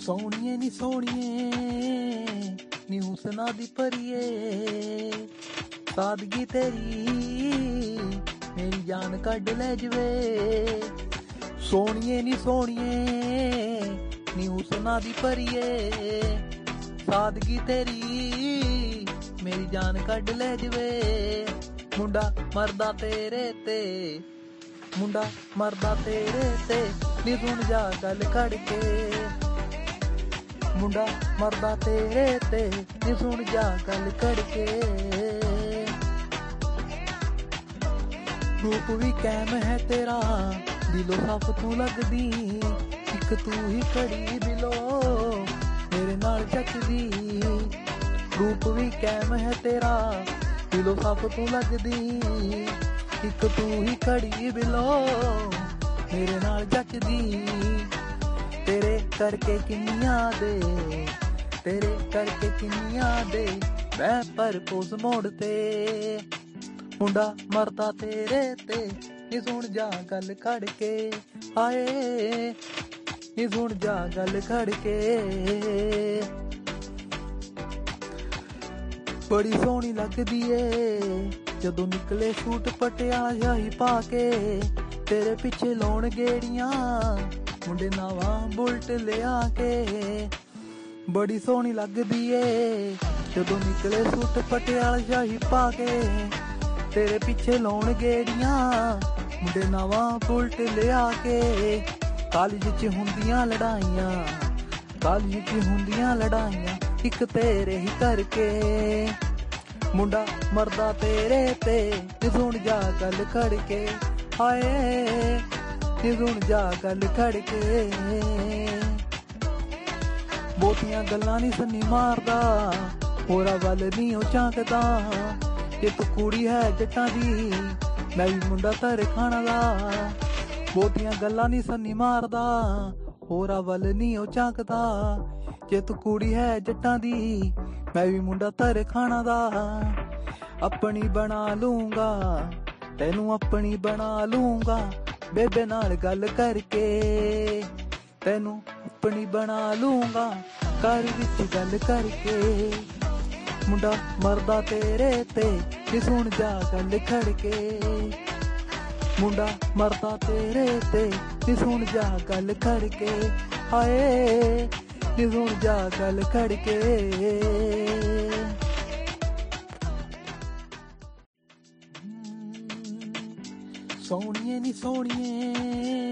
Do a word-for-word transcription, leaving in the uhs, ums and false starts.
ਸੋਹਣੀਏ ਨੀ ਸੋਹਣੀਏ ਨੀ ਹੁਸਨਾ ਦੀ ਪਰੀਏ, ਸਾਦਗੀ ਤੇਰੀ ਮੇਰੀ ਜਾਨ ਕੱਢ ਲੈ ਜਵੇ। ਸੋਹਣੀਏ ਨੀ ਸੋਹਣੀਏ ਨੀ ਹੁਸਨਾ ਦੀ ਪਰੀਏ, ਸਾਦਗੀ ਤੇਰੀ ਮੇਰੀ ਜਾਨ ਕੱਢ ਲੈ ਜਵੇ। ਮੁੰਡਾ ਮਰਦਾ ਤੇਰੇ ਤੇ, ਮੁੰਡਾ ਮਰਦਾ ਤੇਰੇ ਤੇ ਨੀ ਸੁਣ ਜਾ ਗੱਲ ਖੜ ਕੇ। ਮੁੰਡਾ ਮਰਦਾ ਤੇਰੇ ਤੇ ਨੀ ਸੁਣ ਜਾ ਗੱਲ ਖੜ ਕੇ। ਰੂਪ ਵੀ ਕੈਮ ਹੈ ਤੇਰਾ, ਦਿਲੋਂ ਸਾਫ ਤੂੰ ਲੱਗਦੀ, ਇੱਕ ਤੂੰ ਹੀ ਖੜੀ ਦਿਲੋਂ ਮੇਰੇ ਨਾਲ ਚੱਕਦੀ। ਰੂਪ ਵੀ ਕੈਮ ਹੈ ਤੇਰਾ, ਦਿਲੋਂ ਸਾਫ ਤੂੰ ਲੱਗਦੀ, ਇੱਕ ਤੂੰ ਹੀ ਖੜੀ ਬਿਲੋ ਮੇਰੇ ਨਾਲ ਜੱਚਦੀ। ਤੇਰੇ ਕਰਕੇ ਕਿੰਨੀਆਂ ਦੇ, ਤੇਰੇ ਕਰਕੇ ਕਿੰਨੀਆਂ ਦੇ ਮੈਂ ਪਰਪੋਜ਼ ਮੋੜ ਤੇ। ਮੁੰਡਾ ਮਰਦਾ ਤੇਰੇ ਤੇ ਨੀ ਸੁਣ ਜਾ ਗੱਲ ਖੜ ਕੇ, ਹਾਏ ਨੀ ਸੁਣ ਜਾ ਗੱਲ ਖੜ ਕੇ। ਬੜੀ ਸੋਹਣੀ ਲੱਗਦੀ ਏ ਜਦੋਂ ਨਿਕਲੇ ਸੂਟ ਪਟਿਆਲਾ ਸ਼ਾਹੀ ਪਾ ਕੇ, ਤੇਰੇ ਪਿੱਛੇ ਲਾਉਣ ਗੇੜੀਆਂ ਮੁੰਡੇ ਨਵਾਂ ਬੁਲਟ ਲਿਆ ਕੇ। ਬੜੀ ਸੋਹਣੀ ਲੱਗਦੀ ਏ ਜਦੋਂ ਨਿਕਲੇ ਸੂਟ ਪਟਿਆਲਾ ਸ਼ਾਹੀ ਪਾ ਕੇ, ਤੇਰੇ ਪਿੱਛੇ ਲਾਉਣ ਗੇੜੀਆਂ ਮੁੰਡੇ ਨਵਾਂ ਬੁਲਟ ਲਿਆ ਕੇ। ਕਾਲਜ 'ਚ ਹੁੰਦੀਆਂ ਲੜਾਈਆਂ, ਕਾਲਜ 'ਚ ਹੁੰਦੀਆਂ ਲੜਾਈਆਂ ਇੱਕ ਤੇਰੇ ਹੀ ਕਰਕੇ। ਮੁੰਡਾ ਮਰਦਾ ਤੇਰੇ ਤੇ ਨੀ ਸੁਣ ਜਾ ਗੱਲ ਖੜ ਕੇ, ਹਾਏ ਨੀ ਸੁਣ ਜਾ ਗੱਲ ਖੜ ਕੇ। ਬਹੁਤੀਆਂ ਗੱਲਾਂ ਨੀ ਸੰਨੀ ਮਾਰਦਾ, ਹੋਰਾਂ ਵੱਲ ਨੀ ਉਹ ਝਾਕਦਾ। ਜੇ ਤੂੰ ਕੁੜੀ ਹੈ ਜੱਟਾਂ ਦੀ, ਮੈਂ ਵੀ ਮੁੰਡਾ ਧਰ ਖਾਣਾ ਦਾ। ਬਹੁਤੀਆਂ ਗੱਲਾਂ ਨੀ ਸੰਨੀ ਮਾਰਦਾ, ਹੋਰਾਂ ਵੱਲ ਨੀ ਉਹ ਝਾਕਦਾ। ਜੇ ਤੂੰ ਕੁੜੀ ਹੈ ਜੱਟਾਂ ਦੀ, ਮੈਂ ਵੀ ਮੁੰਡਾ ਧਰ ਖਾਣਾ ਦਾ। ਆਪਣੀ ਬਣਾ ਲੂੰਗਾ ਤੈਨੂੰ, ਆਪਣੀ ਬਣਾ ਲੂੰਗਾ ਬੇਬੇ ਨਾਲ ਗੱਲ ਕਰਕੇ। ਤੈਨੂੰ ਆਪਣੀ ਬਣਾ ਲੂੰਗਾ ਘਰ ਵਿੱਚ ਗੱਲ ਕਰਕੇ। ਮੁੰਡਾ ਮਰਦਾ ਤੇਰੇ ਤੇ ਨੀ ਸੁਣ ਜਾ ਗੱਲ ਖੜ ਕੇ। ਮੁੰਡਾ ਮਰਦਾ ਤੇਰੇ ਤੇ ਨੀ ਸੁਣ ਜਾ ਗੱਲ ਖੜ ਕੇ, ਹਾਏ ਨੀ ਸੁਣ ਜਾ ਗੱਲ ਖੜ ਕੇ। ਸੋਹਣੀਏ ਨੀ ਸੋਹਣੀਏ